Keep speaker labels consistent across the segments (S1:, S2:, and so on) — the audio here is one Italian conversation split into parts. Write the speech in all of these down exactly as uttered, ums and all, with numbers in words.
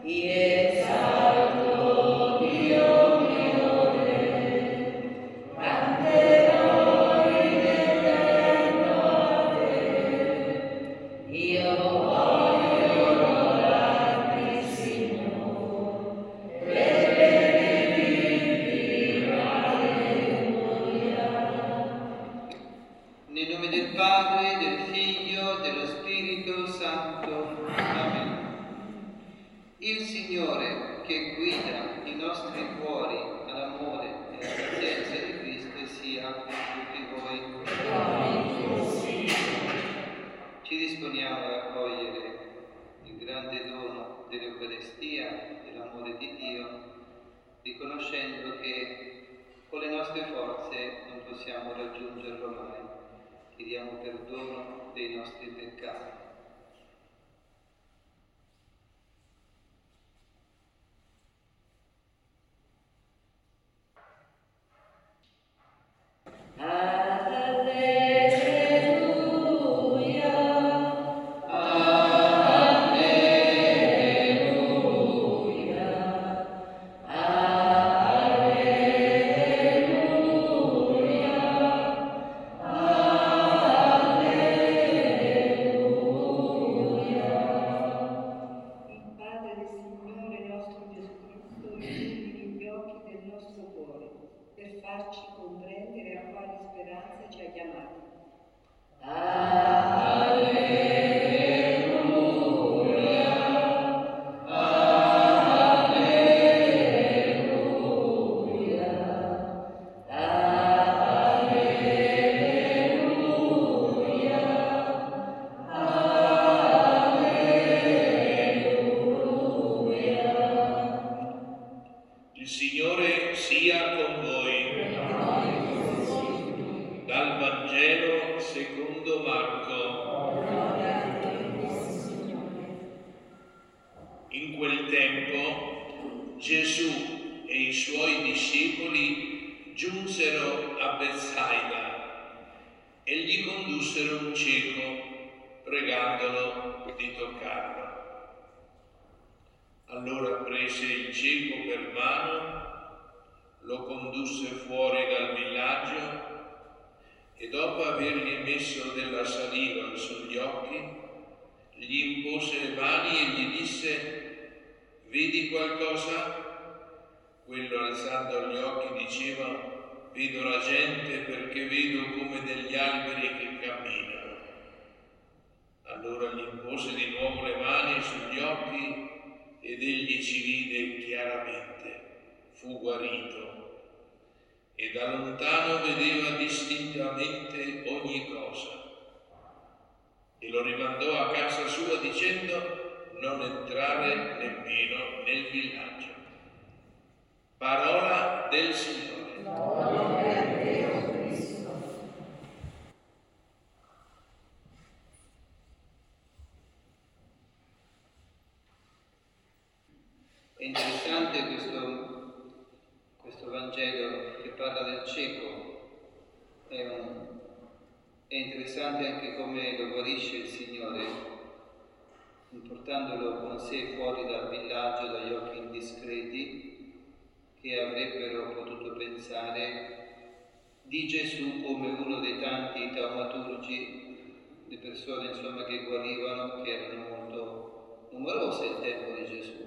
S1: riconoscendo che con le nostre forze non possiamo raggiungerlo mai. Chiediamo perdono dei nostri peccati.
S2: Allora prese il cieco per mano, lo condusse fuori dal villaggio e dopo avergli messo della saliva sugli occhi, gli impose le mani e gli disse: «Vedi qualcosa?» Quello, alzando gli occhi, diceva: «Vedo la gente perché vedo come degli alberi che camminano». Allora gli impose di nuovo le mani sugli occhi ed egli ci vide chiaramente, fu guarito e da lontano vedeva distintamente ogni cosa. E lo rimandò a casa sua dicendo: non entrare nemmeno nel villaggio. Parola del Signore.
S3: Gloria a Dio Cristo.
S1: È interessante questo, questo Vangelo che parla del cieco, è, un, è interessante anche come lo guarisce il Signore, portandolo con sé fuori dal villaggio dagli occhi indiscreti che avrebbero potuto pensare di Gesù come uno dei tanti taumaturgi, le persone insomma che guarivano, che erano molto numerose al tempo di Gesù.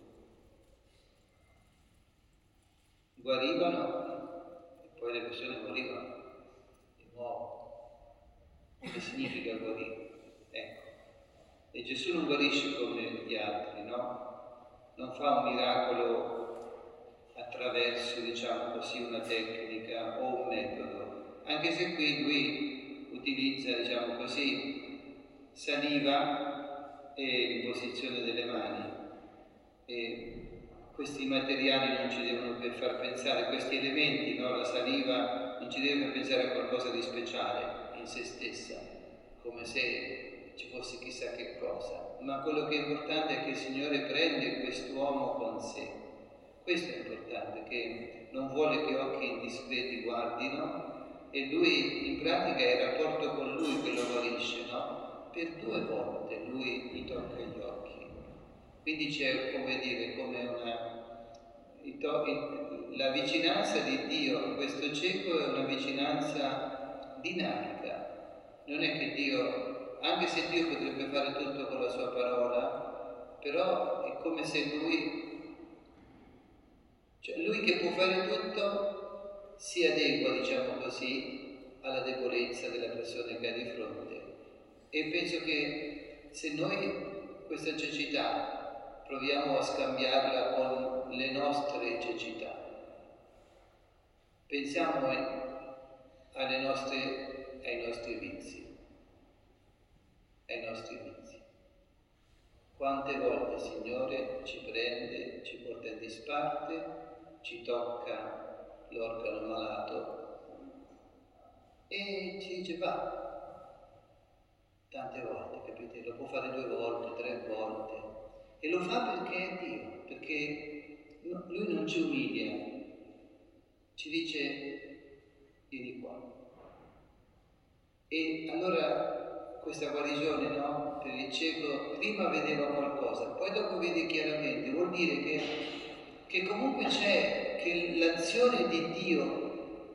S1: Guarivano e poi le persone morivano di nuovo. Che significa guarire? Ecco. E Gesù non guarisce come gli altri, no? Non fa un miracolo attraverso, diciamo così, una tecnica o un metodo. Anche se qui lui utilizza, diciamo così, saliva e imposizione delle mani. E questi materiali non ci devono per far pensare, questi elementi, no? La saliva non ci deve far pensare a qualcosa di speciale in se stessa, come se ci fosse chissà che cosa, ma quello che è importante è che il Signore prende quest'uomo con sé. Questo è importante, che non vuole che occhi indiscreti guardino, e lui in pratica è il rapporto con lui che lo guarisce, no? Per due volte lui gli tocca gli occhi. Quindi c'è, come dire, come una... la vicinanza di Dio a questo cieco è una vicinanza dinamica. Non è che Dio, anche se Dio potrebbe fare tutto con la sua parola, però è come se Lui, cioè Lui che può fare tutto, si adegua, diciamo così, alla debolezza della persona che ha di fronte. E penso che se noi questa cecità proviamo a scambiarla con le nostre cecità, pensiamo alle nostre, ai nostri vizi, ai nostri vizi. Quante volte il Signore ci prende, ci porta in disparte, ci tocca l'organo malato e ci dice va. Tante volte, capite? Lo può fare due volte, tre volte. E lo fa perché è Dio, perché Lui non ci umilia, ci dice vieni qua. E allora questa guarigione, no? Per il cieco prima vedeva qualcosa, poi dopo vede chiaramente, vuol dire che, che comunque c'è, che l'azione di Dio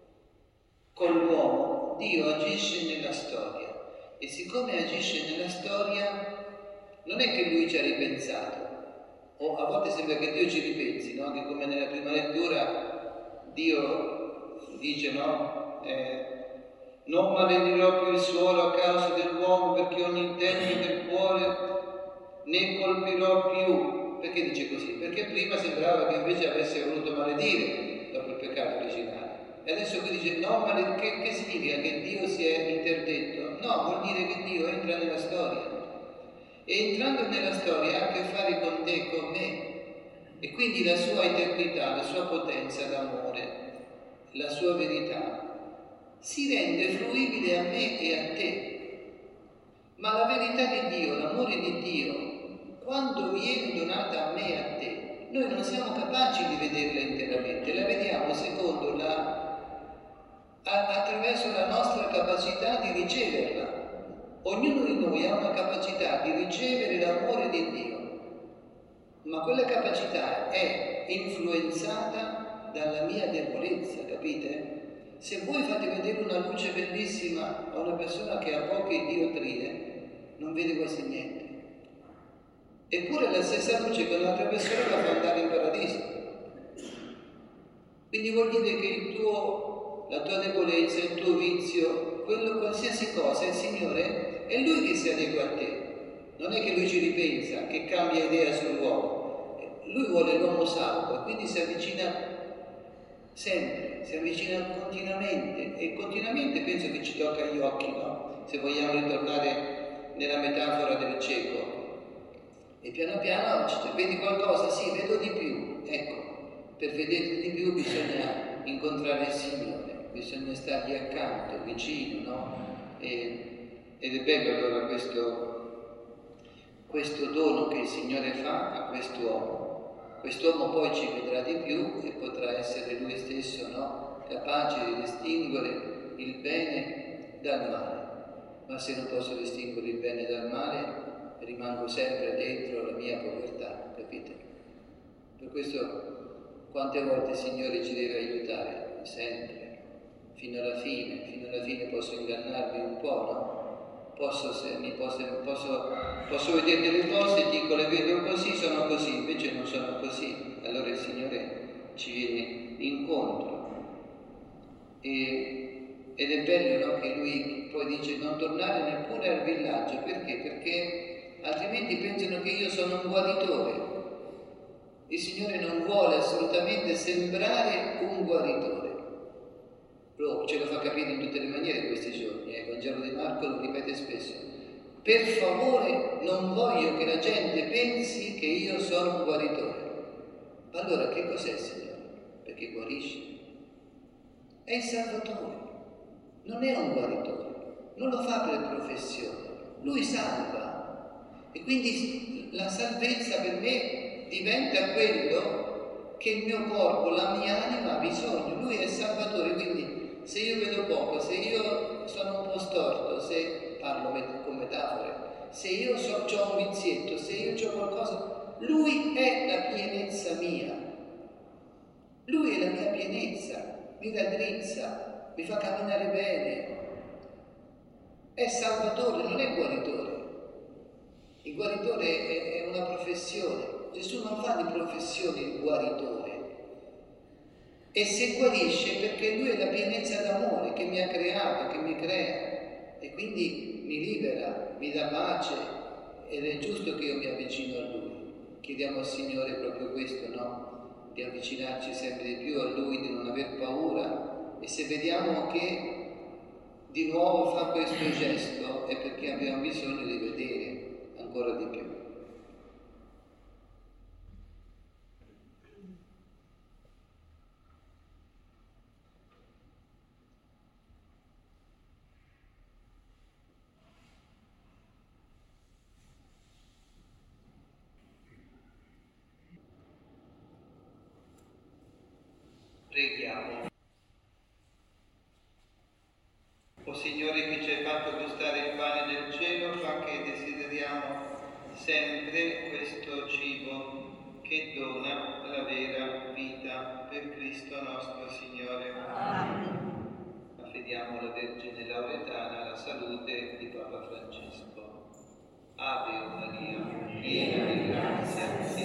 S1: con l'uomo, Dio agisce nella storia. E siccome agisce nella storia, non è che Lui ci ha ripensato, o a volte sembra che Dio ci ripensi, no? Che come nella prima lettura Dio dice, no? Eh, non maledirò più il suolo a causa dell'uomo perché ogni intento del cuore ne colpirò più. Perché dice così? Perché prima sembrava che invece avesse voluto maledire dopo il peccato originale. E adesso qui dice no, ma che, che significa? Che Dio si è interdetto? No, vuol dire che Dio entra nella storia. E entrando nella storia ha a che fare con te, con me. E quindi la sua eternità, la sua potenza d'amore, la sua verità si rende fruibile a me e a te. Ma la verità di Dio, l'amore di Dio, quando viene donata a me e a te, noi non siamo capaci di vederla interamente, la vediamo secondo la attraverso la nostra capacità di riceverla. Ognuno di noi ha una capacità di ricevere l'amore di Dio, ma quella capacità è influenzata dalla mia debolezza, capite? Se voi fate vedere una luce bellissima a una persona che ha poche diotrie, non vede quasi niente. Eppure la stessa luce che un'altra persona la fa andare in paradiso. Quindi vuol dire che il tuo, la tua debolezza, il tuo vizio, quello, qualsiasi cosa, il Signore è Lui che si adegua a te. Non è che Lui ci ripensa, che cambia idea sull'uomo. Lui vuole l'uomo salvo e quindi si avvicina sempre, si avvicina continuamente e continuamente penso che ci tocca agli occhi, no? Se vogliamo ritornare nella metafora del cieco. E piano piano vedi qualcosa, sì, vedo di più. Ecco, per vedere di più bisogna incontrare il Signore, bisogna stargli accanto, vicino, no? E, ed è bello allora questo, questo dono che il Signore fa a quest'uomo. Quest'uomo poi ci vedrà di più e potrà essere lui stesso, no? Capace di distinguere il bene dal male. Ma se non posso distinguere il bene dal male, rimango sempre dentro la mia povertà, capite? Per questo quante volte il Signore ci deve aiutare? Sempre, fino alla fine, fino alla fine posso ingannarmi un po', no? Posso, se mi posso, posso, posso vedere delle cose e dico le vedo così, sono così, invece non sono così. Allora il Signore ci viene incontro. E, ed è bello, no, che Lui poi dice non tornare neppure al villaggio, perché? Perché altrimenti pensano che io sono un guaritore. Il Signore non vuole assolutamente sembrare un guaritore. Lo, ce lo fa capire in tutte le maniere in questi giorni, eh? Il Vangelo di Marco lo ripete spesso. Per favore non voglio che la gente pensi che io sono un guaritore. Ma allora che cos'è il Signore? Perché guarisce. È il Salvatore, non è un guaritore, non lo fa per professione, Lui salva. E quindi la salvezza per me diventa quello che il mio corpo, la mia anima ha bisogno. Lui è il Salvatore, quindi se io vedo poco, se io sono un po' storto, se parlo met- con metafore, se io so, ho un vizietto, se io ho qualcosa, Lui è la pienezza mia, Lui è la mia pienezza, mi raddrizza, mi fa camminare bene, è salvatore, non è guaritore. Il guaritore è, è una professione, Gesù non fa di professione il guaritore. E se guarisce perché Lui è la pienezza d'amore che mi ha creato, che mi crea, e quindi mi libera, mi dà pace, ed è giusto che io mi avvicino a Lui. Chiediamo al Signore proprio questo, no? Di avvicinarci sempre di più a Lui, di non aver paura, e se vediamo che di nuovo fa questo gesto è perché abbiamo bisogno di vedere ancora di più. Preghiamo. O Signore, che ci hai fatto gustare il pane del cielo, fa che desideriamo sempre questo cibo che dona la vera vita, per Cristo nostro Signore.
S3: Amen.
S1: Affediamo alla Vergine Lauretana la salute di Papa Francesco. Ave Maria, piena di grazia,